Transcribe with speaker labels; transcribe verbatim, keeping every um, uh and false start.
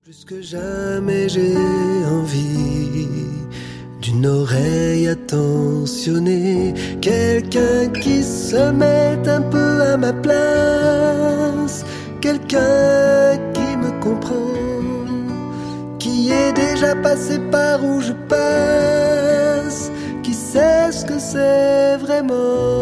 Speaker 1: Plus que jamais j'ai envie d'une oreille attentionnée, quelqu'un qui se mette un peu à ma place, quelqu'un qui me comprend, qui est déjà passé par où je passe, qui sait ce que c'est vraiment